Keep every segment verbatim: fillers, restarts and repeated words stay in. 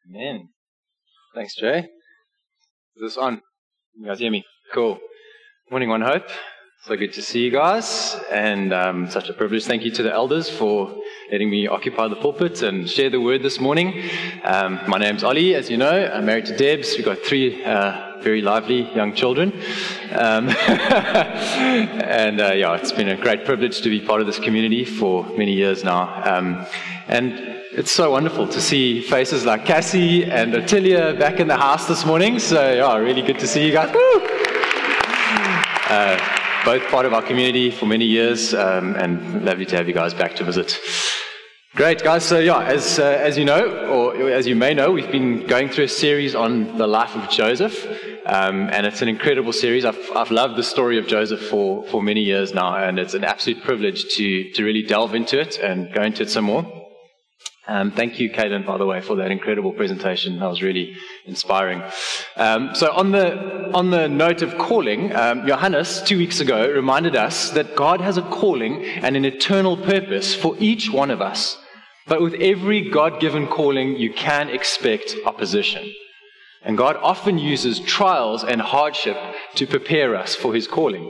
Amen. Thanks, Jay. Is this on? You guys hear me? Cool. Morning, One Hope. So good to see you guys, and um, such a privilege. Thank you to the elders for letting me occupy the pulpit and share the word this morning. Um, my name's Ollie, as you know. I'm married to Debs. We've got three uh, very lively young children. Um, and uh, yeah, it's been a great privilege to be part of this community for many years now. Um, and it's so wonderful to see faces like Cassie and Ottilia back in the house this morning. So yeah, really good to see you guys. Woo! Uh, both part of our community for many years, um, and lovely to have you guys back to visit. Great, guys. So yeah, as uh, as you know, or as you may know, we've been going through a series on the life of Joseph, um, and it's an incredible series. I've I've loved the story of Joseph for, for many years now, and it's an absolute privilege to to really delve into it and go into it some more. Um, thank you, Caden, by the way, for that incredible presentation. That was really inspiring. Um, so on the on the note of calling, um, Johannes, two weeks ago, reminded us that God has a calling and an eternal purpose for each one of us. But with every God-given calling, you can expect opposition. And God often uses trials and hardship to prepare us for his calling.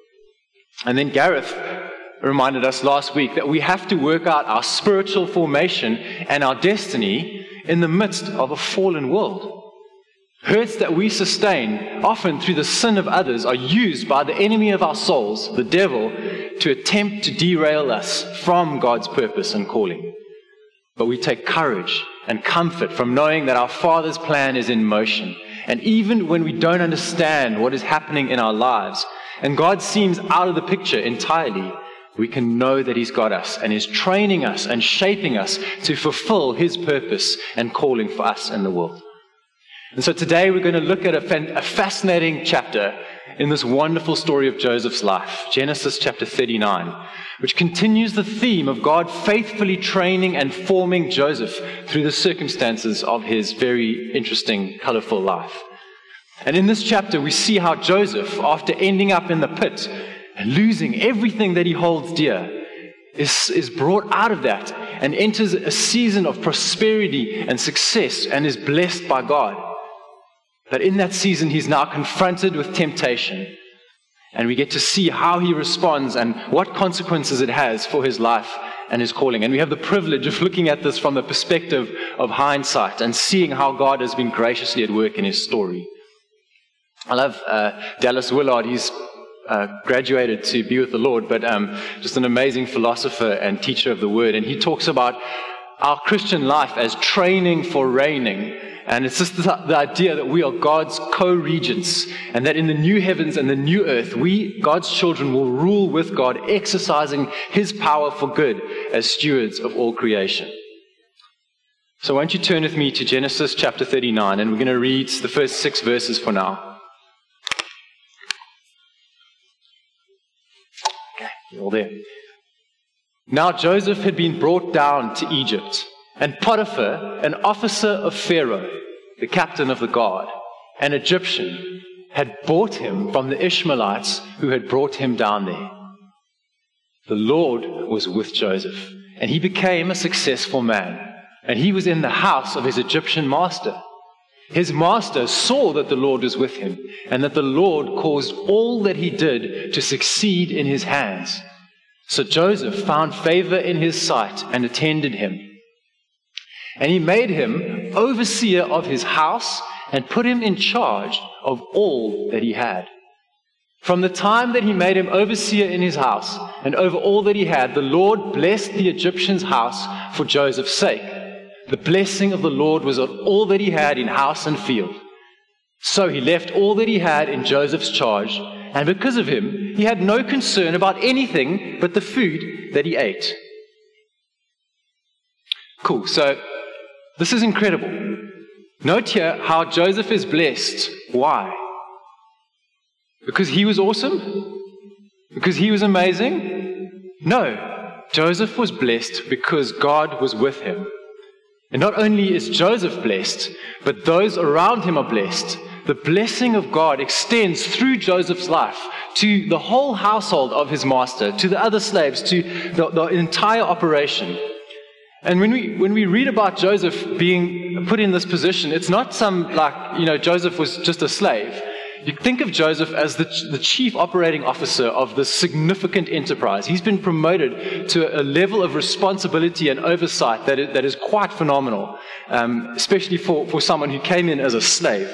And then Gareth reminded us last week that we have to work out our spiritual formation and our destiny in the midst of a fallen world. Hurts that we sustain, often through the sin of others, are used by the enemy of our souls, the devil, to attempt to derail us from God's purpose and calling. But we take courage and comfort from knowing that our Father's plan is in motion. And even when we don't understand what is happening in our lives, and God seems out of the picture entirely, we can know that he's got us and is training us and shaping us to fulfill his purpose and calling for us in the world. And so today we're going to look at a, fan, a fascinating chapter in this wonderful story of Joseph's life, Genesis chapter thirty-nine, which continues the theme of God faithfully training and forming Joseph through the circumstances of his very interesting, colorful life. And in this chapter we see how Joseph, after ending up in the pit, losing everything that he holds dear, is, is brought out of that and enters a season of prosperity and success and is blessed by God. But in that season, he's now confronted with temptation. And we get to see how he responds and what consequences it has for his life and his calling. And we have the privilege of looking at this from the perspective of hindsight and seeing how God has been graciously at work in his story. I love uh, Dallas Willard. He's Uh, graduated to be with the Lord, but um, just an amazing philosopher and teacher of the word. And he talks about our Christian life as training for reigning. And it's just the, the idea that we are God's co-regents, and that in the new heavens and the new earth, we, God's children, will rule with God, exercising his power for good as stewards of all creation. So won't you turn with me to Genesis chapter thirty-nine, and we're going to read the first six verses for now. All there. Now Joseph had been brought down to Egypt, and Potiphar, an officer of Pharaoh, the captain of the guard, an Egyptian, had bought him from the Ishmaelites who had brought him down there. The Lord was with Joseph, and he became a successful man, and he was in the house of his Egyptian master. His master saw that the Lord was with him, and that the Lord caused all that he did to succeed in his hands. So Joseph found favor in his sight and attended him. And he made him overseer of his house and put him in charge of all that he had. From the time that he made him overseer in his house and over all that he had, the Lord blessed the Egyptian's house for Joseph's sake. The blessing of the Lord was on all that he had in house and field. So he left all that he had in Joseph's charge, and because of him, he had no concern about anything but the food that he ate. Cool, so this is incredible. Note here how Joseph is blessed. Why? Because he was awesome? Because he was amazing? No, Joseph was blessed because God was with him. And not only is Joseph blessed, but those around him are blessed. The blessing of God extends through Joseph's life to the whole household of his master, to the other slaves, to the, the entire operation. And when we when we read about Joseph being being put in this position, it's not some, like, you know, Joseph was just a slave. You think of Joseph as the, the chief operating officer of this significant enterprise. He's been promoted to a level of responsibility and oversight that is, that is quite phenomenal, um, especially for, for someone who came in as a slave.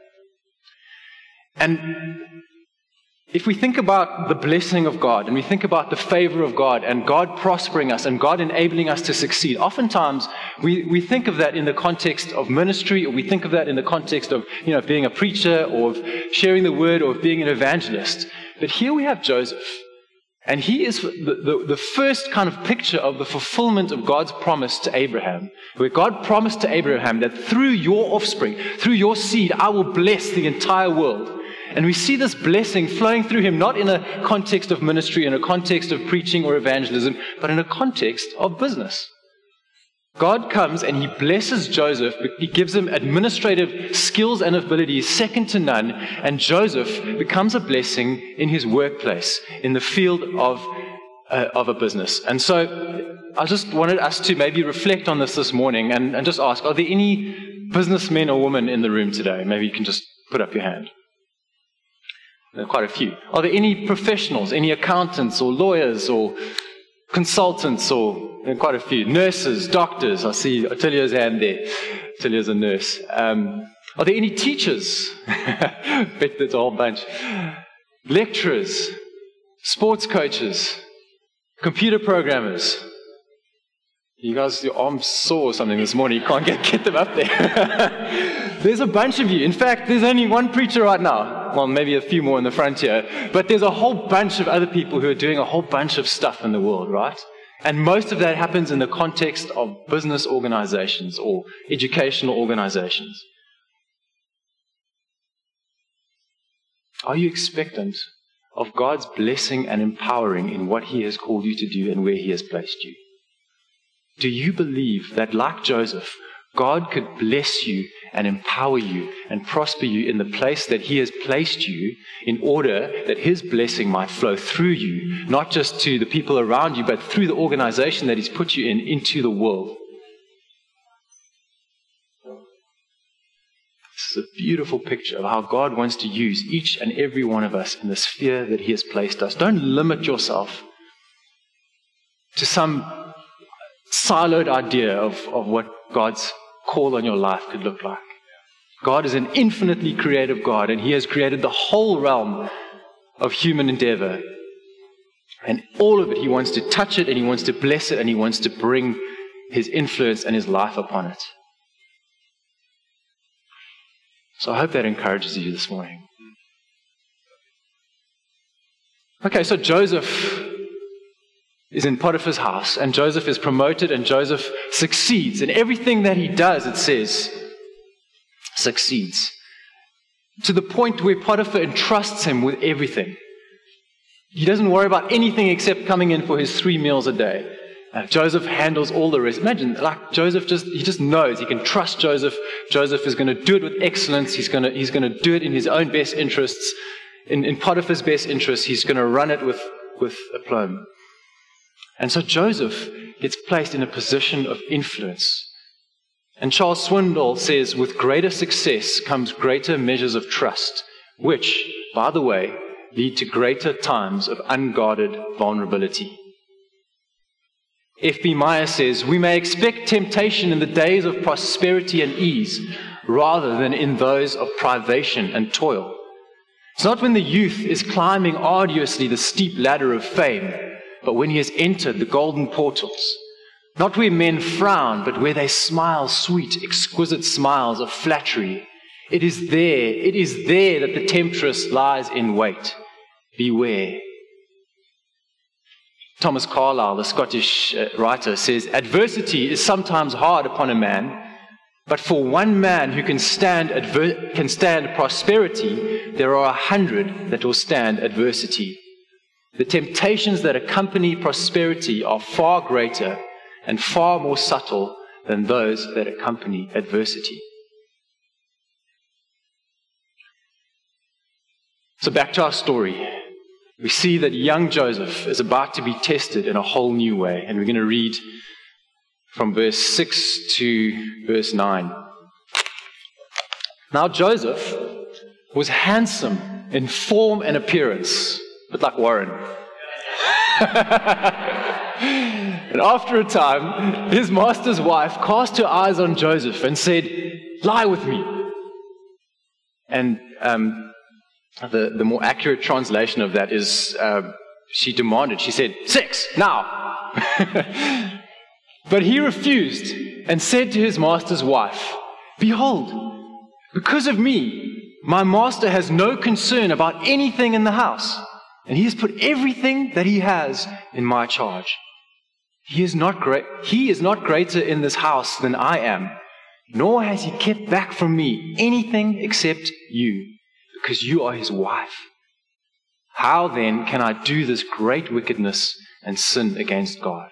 And if we think about the blessing of God, and we think about the favor of God, and God prospering us, and God enabling us to succeed, oftentimes we, we think of that in the context of ministry, or we think of that in the context of, you know, being a preacher, or of sharing the word, or of being an evangelist. But here we have Joseph, and he is the, the, the first kind of picture of the fulfillment of God's promise to Abraham, where God promised to Abraham that through your offspring, through your seed, I will bless the entire world. And we see this blessing flowing through him, not in a context of ministry, in a context of preaching or evangelism, but in a context of business. God comes and he blesses Joseph. He gives him administrative skills and abilities second to none. And Joseph becomes a blessing in his workplace, in the field of, uh, of a business. And so I just wanted us to maybe reflect on this this morning and, and just ask, are there any businessmen or women in the room today? Maybe you can just put up your hand. There are quite a few. Are there any professionals, any accountants or lawyers or consultants, or there are quite a few, nurses, doctors? I see Atilia's hand there. Atilia's a nurse. Um, are there any teachers? I bet there's a whole bunch. Lecturers, sports coaches, computer programmers. You guys, your arms sore or something this morning. You can't get, get them up there. There's a bunch of you. In fact, there's only one preacher right now. Well, maybe a few more in the front here. But there's a whole bunch of other people who are doing a whole bunch of stuff in the world, right? And most of that happens in the context of business organizations or educational organizations. Are you expectant of God's blessing and empowering in what he has called you to do and where he has placed you? Do you believe that, like Joseph, God could bless you and empower you and prosper you in the place that he has placed you, in order that his blessing might flow through you, not just to the people around you, but through the organization that he's put you in, into the world? This is a beautiful picture of how God wants to use each and every one of us in the sphere that he has placed us. Don't limit yourself to some siloed idea of, of what God's call on your life could look like. God is an infinitely creative God, and he has created the whole realm of human endeavor. And all of it, he wants to touch it, and he wants to bless it, and he wants to bring his influence and his life upon it. So I hope that encourages you this morning. Okay, so Joseph is in Potiphar's house, and Joseph is promoted, and Joseph succeeds. And everything that he does, it says, succeeds. To the point where Potiphar entrusts him with everything. He doesn't worry about anything except coming in for his three meals a day. Uh, Joseph handles all the rest. Imagine, like Joseph just, he just knows. He can trust Joseph. Joseph is going to do it with excellence. He's going to, he's going to do it in his own best interests. In, in Potiphar's best interests, he's going to run it with, with aplomb. And so Joseph gets placed in a position of influence. And Charles Swindoll says, with greater success comes greater measures of trust, which, by the way, lead to greater times of unguarded vulnerability. F B Meyer says, we may expect temptation in the days of prosperity and ease, rather than in those of privation and toil. It's not when the youth is climbing arduously the steep ladder of fame, but when he has entered the golden portals. Not where men frown, but where they smile sweet, exquisite smiles of flattery. It is there, it is there that the temptress lies in wait. Beware. Thomas Carlyle, the Scottish uh, writer, says, adversity is sometimes hard upon a man, but for one man who can stand adver- can stand prosperity, there are a hundred that will stand adversity. The temptations that accompany prosperity are far greater and far more subtle than those that accompany adversity. So back to our story. We see that young Joseph is about to be tested in a whole new way. And we're going to read from verse six to verse nine. Now Joseph was handsome in form and appearance, but like Warren. And after a time, his master's wife cast her eyes on Joseph and said, "Lie with me." And um, the, the more accurate translation of that is, uh, she demanded, she said, "Sex, now." But he refused and said to his master's wife, "Behold, because of me, my master has no concern about anything in the house, and he has put everything that he has in my charge. He is not great. He is not greater in this house than I am, nor has he kept back from me anything except you, because you are his wife. How then can I do this great wickedness and sin against God?"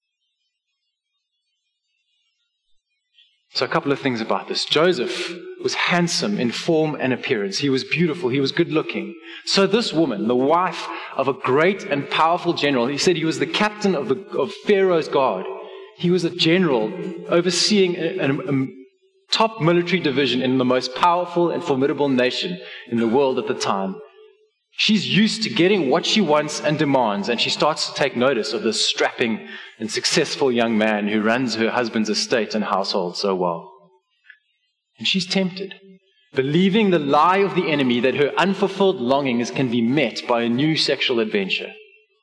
So a couple of things about this. Joseph was handsome in form and appearance. He was beautiful. He was good looking. So this woman, the wife of a great and powerful general, he said he was the captain of, the, of Pharaoh's guard. He was a general overseeing a, a, a top military division in the most powerful and formidable nation in the world at the time. She's used to getting what she wants and demands, and she starts to take notice of this strapping and successful young man who runs her husband's estate and household so well. And she's tempted, believing the lie of the enemy that her unfulfilled longings can be met by a new sexual adventure.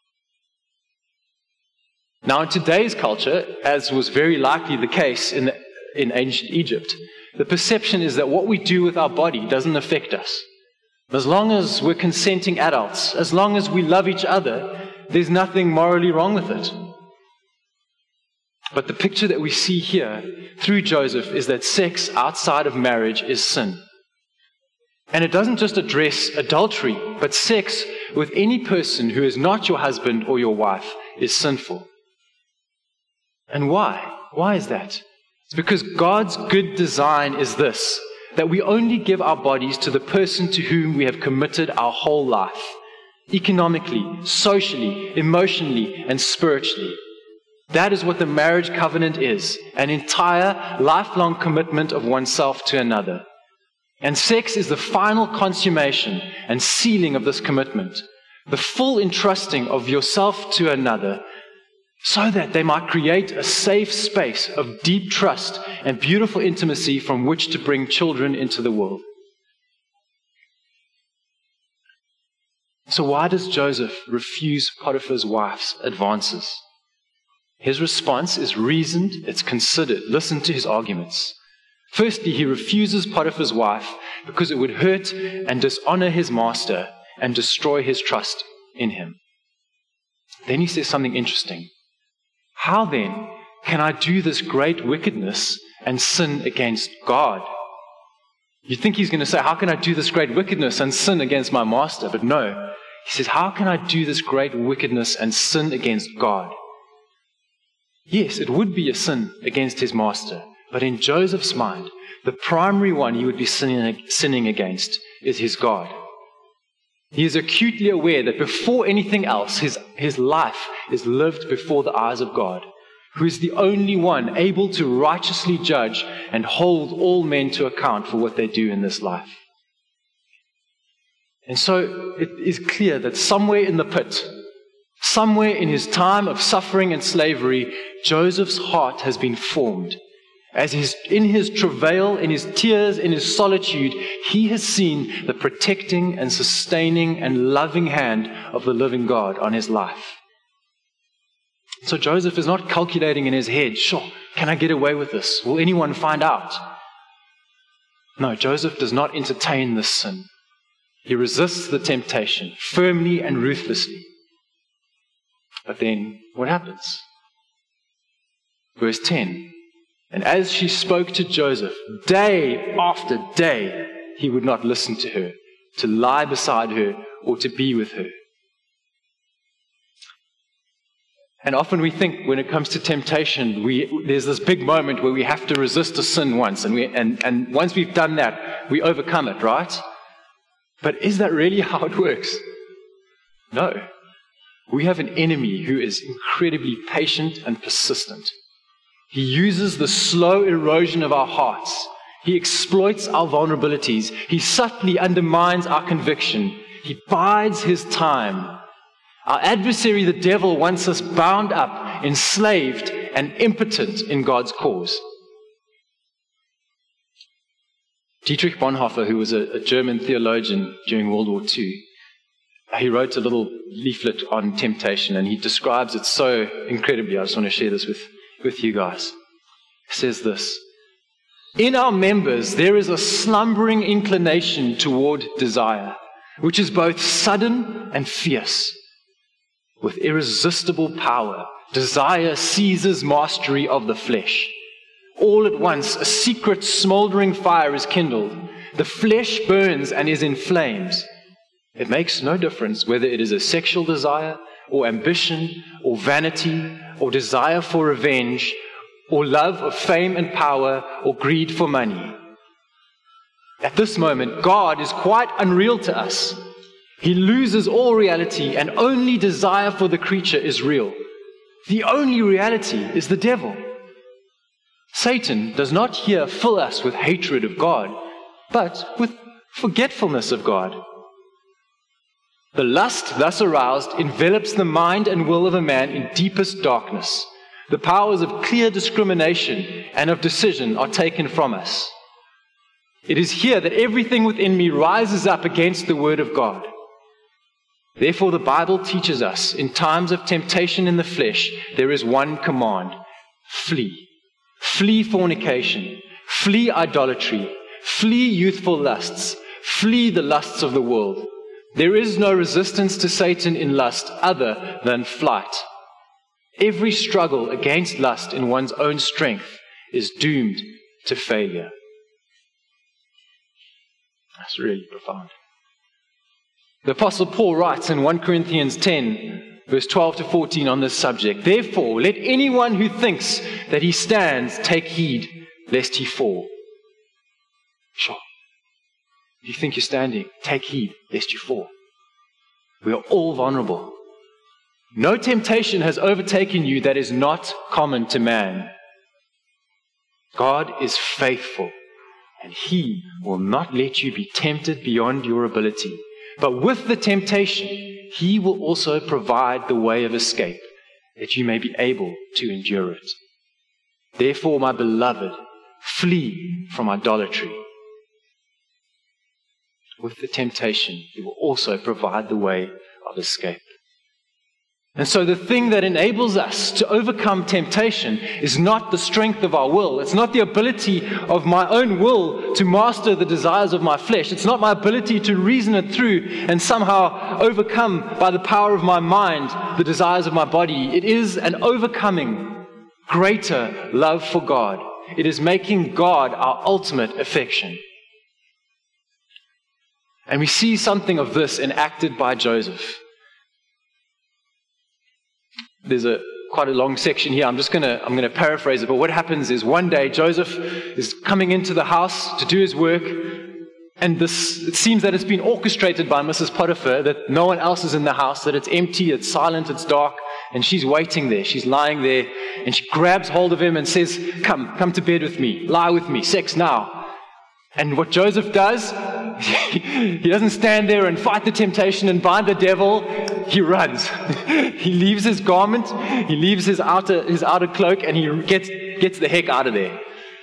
Now, in today's culture, as was very likely the case in, the, in ancient Egypt, the perception is that what we do with our body doesn't affect us. As long as we're consenting adults, as long as we love each other, there's nothing morally wrong with it. But the picture that we see here through Joseph is that sex outside of marriage is sin. And it doesn't just address adultery, but sex with any person who is not your husband or your wife is sinful. And why? Why is that? It's because God's good design is this, that we only give our bodies to the person to whom we have committed our whole life, economically, socially, emotionally, and spiritually. That is what the marriage covenant is, an entire lifelong commitment of oneself to another. And sex is the final consummation and sealing of this commitment, the full entrusting of yourself to another, so that they might create a safe space of deep trust and beautiful intimacy from which to bring children into the world. So why does Joseph refuse Potiphar's wife's advances? His response is reasoned, it's considered. Listen to his arguments. Firstly, he refuses Potiphar's wife because it would hurt and dishonor his master and destroy his trust in him. Then he says something interesting. How then can I do this great wickedness and sin against God? You think he's going to say, how can I do this great wickedness and sin against my master? But no, he says, how can I do this great wickedness and sin against God? Yes, it would be a sin against his master, but in Joseph's mind, the primary one he would be sinning, sinning against is his God. He is acutely aware that before anything else, his, his life is lived before the eyes of God, who is the only one able to righteously judge and hold all men to account for what they do in this life. And so it is clear that somewhere in the pit, somewhere in his time of suffering and slavery, Joseph's heart has been formed. As his, in his travail, in his tears, in his solitude, he has seen the protecting and sustaining and loving hand of the living God on his life. So Joseph is not calculating in his head, sure, can I get away with this? Will anyone find out? No, Joseph does not entertain this sin. He resists the temptation firmly and ruthlessly. But then what happens? Verse ten. And as she spoke to Joseph, day after day, he would not listen to her, to lie beside her, or to be with her. And often we think when it comes to temptation, we, there's this big moment where we have to resist a sin once, and, we, and, and once we've done that, we overcome it, right? But is that really how it works? No. We have an enemy who is incredibly patient and persistent. He uses the slow erosion of our hearts. He exploits our vulnerabilities. He subtly undermines our conviction. He bides his time. Our adversary, the devil, wants us bound up, enslaved, and impotent in God's cause. Dietrich Bonhoeffer, who was a, a German theologian during World War Two, he wrote a little leaflet on temptation, and he describes it so incredibly. I just want to share this with, with you guys. He says this: in our members, there is a slumbering inclination toward desire, which is both sudden and fierce. With irresistible power, desire seizes mastery of the flesh. All at once, a secret smoldering fire is kindled. The flesh burns and is in flames. It makes no difference whether it is a sexual desire, or ambition, or vanity, or desire for revenge, or love of fame and power, or greed for money. At this moment, God is quite unreal to us. He loses all reality, and only desire for the creature is real. The only reality is the devil. Satan does not here fill us with hatred of God, but with forgetfulness of God. The lust thus aroused envelops the mind and will of a man in deepest darkness. The powers of clear discrimination and of decision are taken from us. It is here that everything within me rises up against the word of God. Therefore, the Bible teaches us, in times of temptation in the flesh, there is one command: flee. Flee fornication. Flee idolatry. Flee youthful lusts. Flee the lusts of the world. There is no resistance to Satan in lust other than flight. Every struggle against lust in one's own strength is doomed to failure. That's really profound. The Apostle Paul writes in First Corinthians ten, verse twelve to fourteen on this subject: therefore, let anyone who thinks that he stands take heed lest he fall. Sure. If you think you're standing, take heed lest you fall. We are all vulnerable. No temptation has overtaken you that is not common to man. God is faithful, and He will not let you be tempted beyond your ability. But with the temptation, He will also provide the way of escape, that you may be able to endure it. Therefore, my beloved, flee from idolatry. With the temptation, He will also provide the way of escape. And so the thing that enables us to overcome temptation is not the strength of our will. It's not the ability of my own will to master the desires of my flesh. It's not my ability to reason it through and somehow overcome by the power of my mind the desires of my body. It is an overcoming greater love for God. It is making God our ultimate affection. And we see something of this enacted by Joseph. There's a quite a long section here. I'm just gonna I'm gonna paraphrase it. But what happens is, one day Joseph is coming into the house to do his work, and this it seems that it's been orchestrated by Missus Potiphar, that no one else is in the house, that it's empty, it's silent, it's dark, and she's waiting there. She's lying there, and she grabs hold of him and says, "Come, come to bed with me, lie with me, sex now." And what Joseph does, he doesn't stand there and fight the temptation and bind the devil. He runs. He leaves his garment, he leaves his outer his outer cloak, and he gets gets the heck out of there.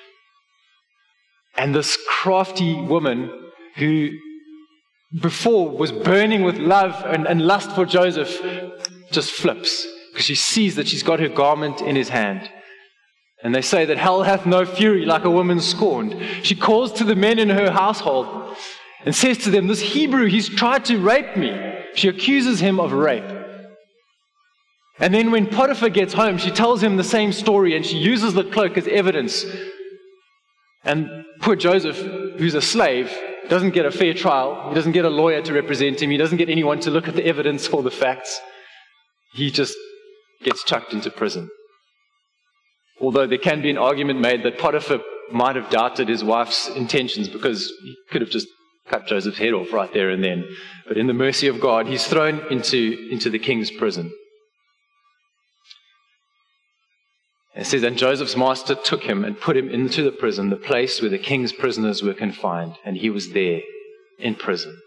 And this crafty woman, who before was burning with love and, and lust for Joseph, just flips, because she sees that she's got her garment in his hand. And they say that hell hath no fury like a woman scorned. She calls to the men in her household and says to them, "This Hebrew, he's tried to rape me." She accuses him of rape. And then when Potiphar gets home, she tells him the same story, and she uses the cloak as evidence. And poor Joseph, who's a slave, doesn't get a fair trial. He doesn't get a lawyer to represent him. He doesn't get anyone to look at the evidence or the facts. He just gets chucked into prison. Although there can be an argument made that Potiphar might have doubted his wife's intentions, because he could have just cut Joseph's head off right there and then. But in the mercy of God, he's thrown into, into the king's prison. It says, and Joseph's master took him and put him into the prison, the place where the king's prisoners were confined, and he was there in prison.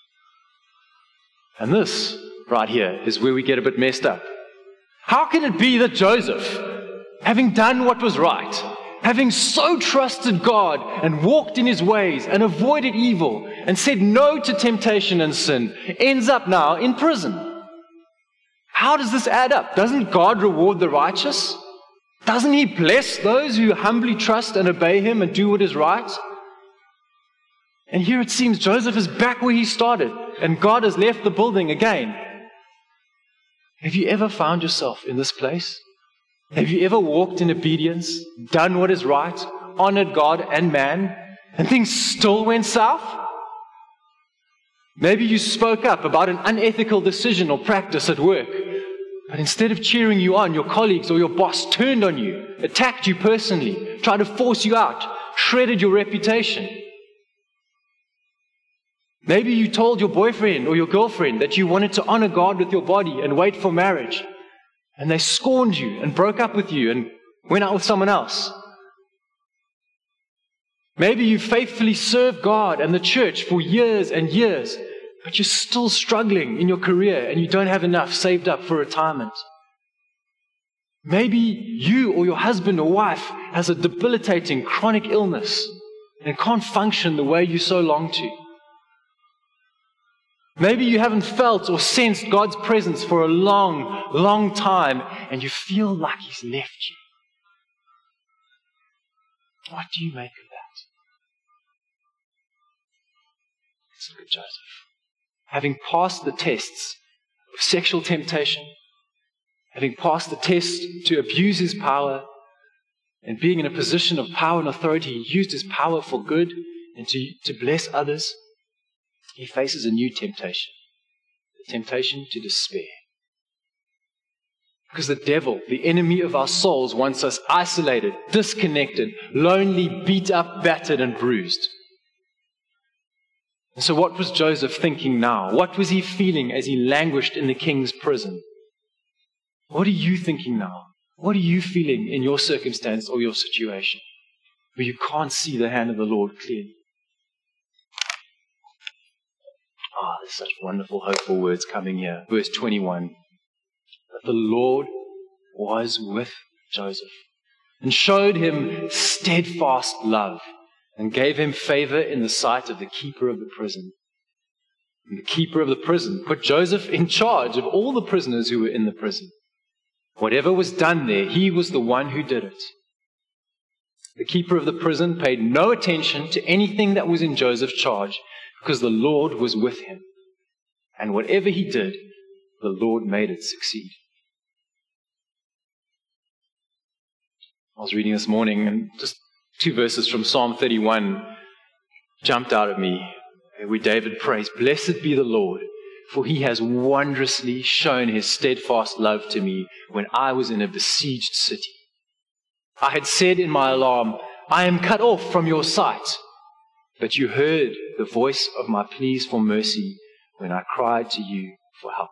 And this right here is where we get a bit messed up. How can it be that Joseph, having done what was right, having so trusted God and walked in his ways and avoided evil and said no to temptation and sin, ends up now in prison? How does this add up? Doesn't God reward the righteous? Doesn't he bless those who humbly trust and obey him and do what is right? And here it seems Joseph is back where he started, and God has left the building again. Have you ever found yourself in this place? Have you ever walked in obedience, done what is right, honored God and man, and things still went south? Maybe you spoke up about an unethical decision or practice at work, but instead of cheering you on, your colleagues or your boss turned on you, attacked you personally, tried to force you out, shredded your reputation. Maybe you told your boyfriend or your girlfriend that you wanted to honor God with your body and wait for marriage, and they scorned you and broke up with you and went out with someone else. Maybe you faithfully served God and the church for years and years, but you're still struggling in your career and you don't have enough saved up for retirement. Maybe you or your husband or wife has a debilitating chronic illness and can't function the way you so long to. Maybe you haven't felt or sensed God's presence for a long, long time, and you feel like He's left you. What do you make of that? Let's look at Joseph. Having passed the tests of sexual temptation, having passed the test to abuse his power, and being in a position of power and authority, he used his power for good and to, to bless others. He faces a new temptation, the temptation to despair. Because the devil, the enemy of our souls, wants us isolated, disconnected, lonely, beat up, battered, and bruised. And so what was Joseph thinking now? What was he feeling as he languished in the king's prison? What are you thinking now? What are you feeling in your circumstance or your situation where you can't see the hand of the Lord clearly? Ah, oh, there's such wonderful, hopeful words coming here. Verse twenty-one. That the Lord was with Joseph and showed him steadfast love and gave him favor in the sight of the keeper of the prison. And the keeper of the prison put Joseph in charge of all the prisoners who were in the prison. Whatever was done there, he was the one who did it. The keeper of the prison paid no attention to anything that was in Joseph's charge, because the Lord was with him. And whatever he did, the Lord made it succeed. I was reading this morning, and just two verses from Psalm thirty-one jumped out at me, where David prays, "Blessed be the Lord, for he has wondrously shown his steadfast love to me when I was in a besieged city. I had said in my alarm, I am cut off from your sight. But you heard the voice of my pleas for mercy when I cried to you for help."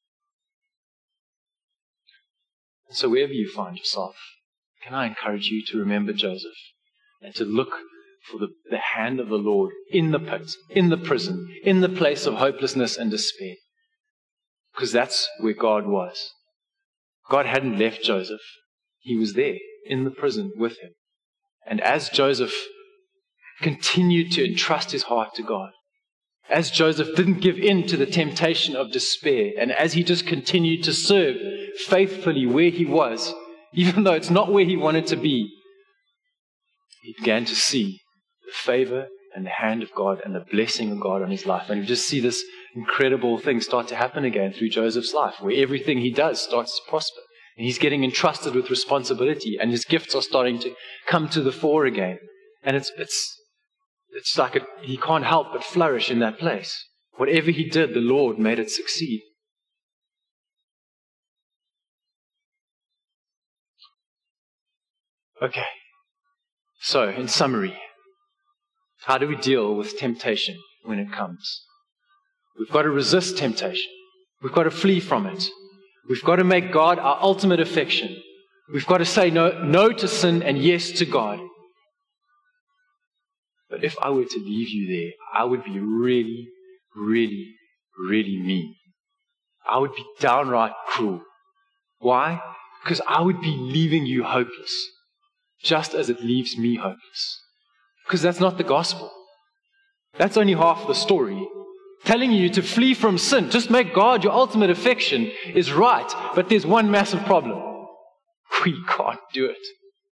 And so wherever you find yourself, can I encourage you to remember Joseph and to look for the, the hand of the Lord in the pit, in the prison, in the place of hopelessness and despair. Because that's where God was. God hadn't left Joseph. He was there in the prison with him. And as Joseph continued to entrust his heart to God, as Joseph didn't give in to the temptation of despair, and as he just continued to serve faithfully where he was, even though it's not where he wanted to be, he began to see the favor and the hand of God and the blessing of God on his life. And you just see this incredible thing start to happen again through Joseph's life, where everything he does starts to prosper. And he's getting entrusted with responsibility, and his gifts are starting to come to the fore again. And it's it's it's like a, he can't help but flourish in that place. Whatever he did, the Lord made it succeed. Okay. So, in summary, how do we deal with temptation when it comes? We've got to resist temptation. We've got to flee from it. We've got to make God our ultimate affection. We've got to say no, no to sin and yes to God. But if I were to leave you there, I would be really, really, really mean. I would be downright cruel. Why? Because I would be leaving you hopeless, just as it leaves me hopeless. Because that's not the gospel. That's only half the story. Telling you to flee from sin, just make God your ultimate affection, is right, but there's one massive problem. We can't do it.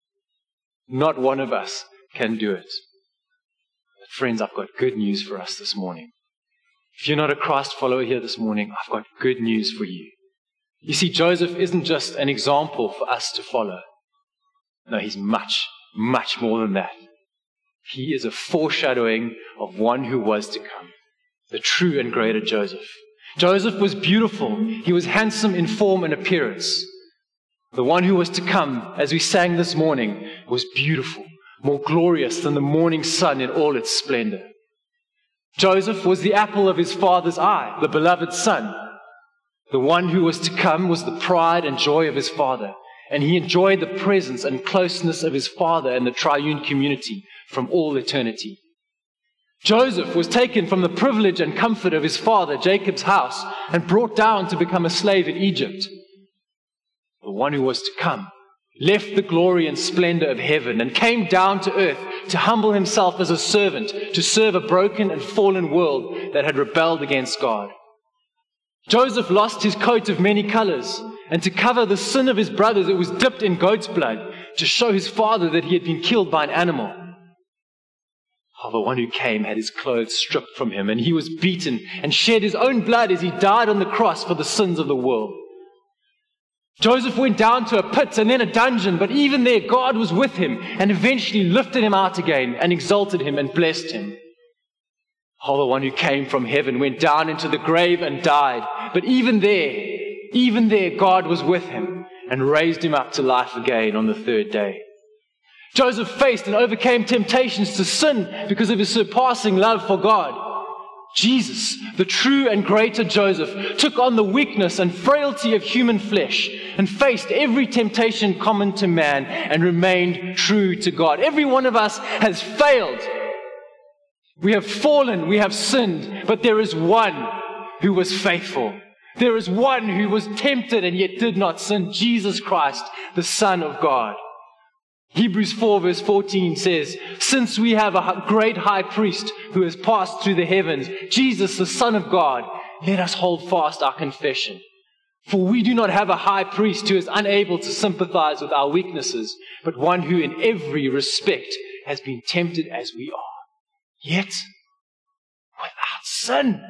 Not one of us can do it. But friends, I've got good news for us this morning. If you're not a Christ follower here this morning, I've got good news for you. You see, Joseph isn't just an example for us to follow. No, he's much, much more than that. He is a foreshadowing of one who was to come, the true and greater Joseph. Joseph was beautiful. He was handsome in form and appearance. The one who was to come, as we sang this morning, was beautiful, more glorious than the morning sun in all its splendor. Joseph was the apple of his father's eye, the beloved son. The one who was to come was the pride and joy of his father, and he enjoyed the presence and closeness of his father and the triune community from all eternity. Joseph was taken from the privilege and comfort of his father, Jacob's house, and brought down to become a slave in Egypt. The one who was to come left the glory and splendor of heaven and came down to earth to humble himself as a servant to serve a broken and fallen world that had rebelled against God. Joseph lost his coat of many colors, and to cover the sin of his brothers, it was dipped in goat's blood to show his father that he had been killed by an animal. Oh, the one who came had his clothes stripped from him, and he was beaten and shed his own blood as he died on the cross for the sins of the world. Joseph went down to a pit and then a dungeon, but even there God was with him and eventually lifted him out again and exalted him and blessed him. Oh, the one who came from heaven went down into the grave and died, but even there, even there God was with him and raised him up to life again on the third day. Joseph faced and overcame temptations to sin because of his surpassing love for God. Jesus, the true and greater Joseph, took on the weakness and frailty of human flesh and faced every temptation common to man and remained true to God. Every one of us has failed. We have fallen, we have sinned, but there is one who was faithful. There is one who was tempted and yet did not sin, Jesus Christ, the Son of God. Hebrews four verse fourteen says, since we have a great high priest who has passed through the heavens, Jesus the Son of God, let us hold fast our confession. For we do not have a high priest who is unable to sympathize with our weaknesses, but one who in every respect has been tempted as we are, yet without sin.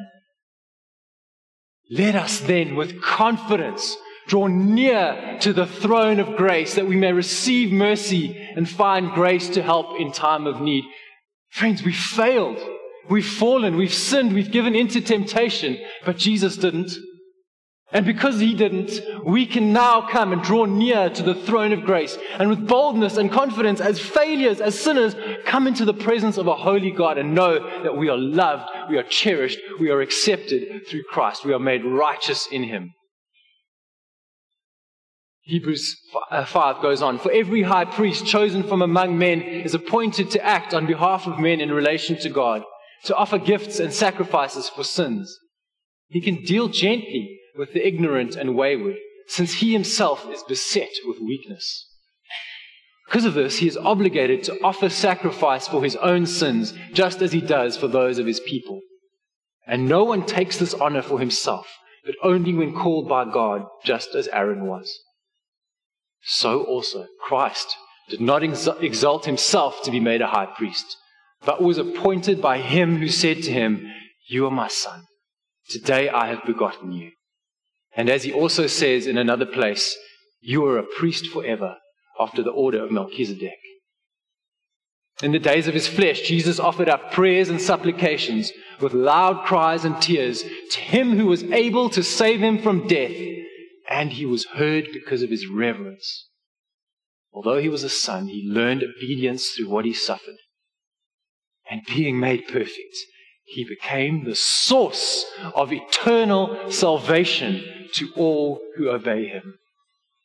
Let us then with confidence draw near to the throne of grace that we may receive mercy and find grace to help in time of need. Friends, we've failed. We've fallen. We've sinned. We've given into temptation. But Jesus didn't. And because he didn't, we can now come and draw near to the throne of grace. And with boldness and confidence, as failures, as sinners, come into the presence of a holy God and know that we are loved, we are cherished, we are accepted through Christ. We are made righteous in him. Hebrews five goes on, for every high priest chosen from among men is appointed to act on behalf of men in relation to God, to offer gifts and sacrifices for sins. He can deal gently with the ignorant and wayward, since he himself is beset with weakness. Because of this, he is obligated to offer sacrifice for his own sins, just as he does for those of his people. And no one takes this honor for himself, but only when called by God, just as Aaron was. So also Christ did not exalt himself to be made a high priest, but was appointed by him who said to him, you are my son. Today I have begotten you. And as he also says in another place, you are a priest forever after the order of Melchizedek. In the days of his flesh, Jesus offered up prayers and supplications with loud cries and tears to him who was able to save him from death. And he was heard because of his reverence. Although he was a son, he learned obedience through what he suffered. And being made perfect, he became the source of eternal salvation to all who obey him.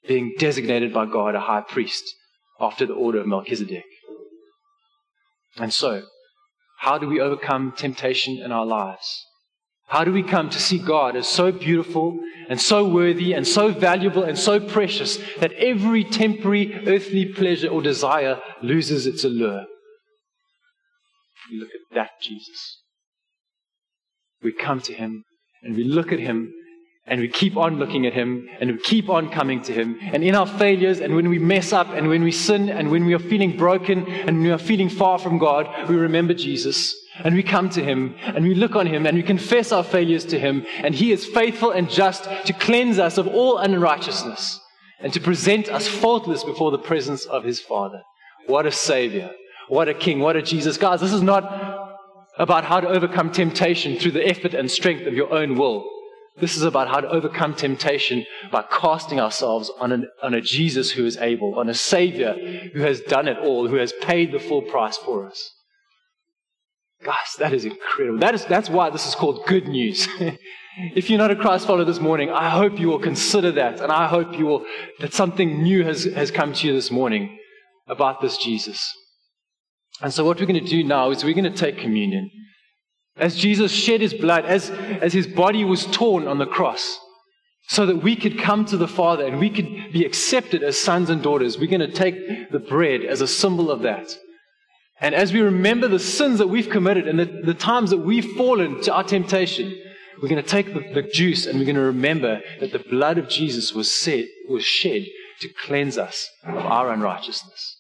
being designated by God a high priest after the order of Melchizedek. And so, how do we overcome temptation in our lives? How do we come to see God as so beautiful and so worthy and so valuable and so precious that every temporary earthly pleasure or desire loses its allure? We look at that Jesus. We come to Him and we look at Him and we keep on looking at Him and we keep on coming to Him. And in our failures and when we mess up and when we sin and when we are feeling broken and we are feeling far from God, we remember Jesus and we come to Him and we look on Him and we confess our failures to Him. And He is faithful and just to cleanse us of all unrighteousness and to present us faultless before the presence of His Father. What a Savior. What a King. What a Jesus. Guys, this is not about how to overcome temptation through the effort and strength of your own will. This is about how to overcome temptation by casting ourselves on, an, on a Jesus who is able, on a Savior who has done it all, who has paid the full price for us. Guys, that is incredible. That is, that's why this is called good news. If you're not a Christ follower this morning, I hope you will consider that, and I hope you will, that something new has, has come to you this morning about this Jesus. And so what we're going to do now is we're going to take communion. As Jesus shed His blood, as, as His body was torn on the cross, so that we could come to the Father and we could be accepted as sons and daughters, we're going to take the bread as a symbol of that. And as we remember the sins that we've committed and the, the times that we've fallen to our temptation, we're going to take the, the juice and we're going to remember that the blood of Jesus was, set, was shed to cleanse us of our unrighteousness.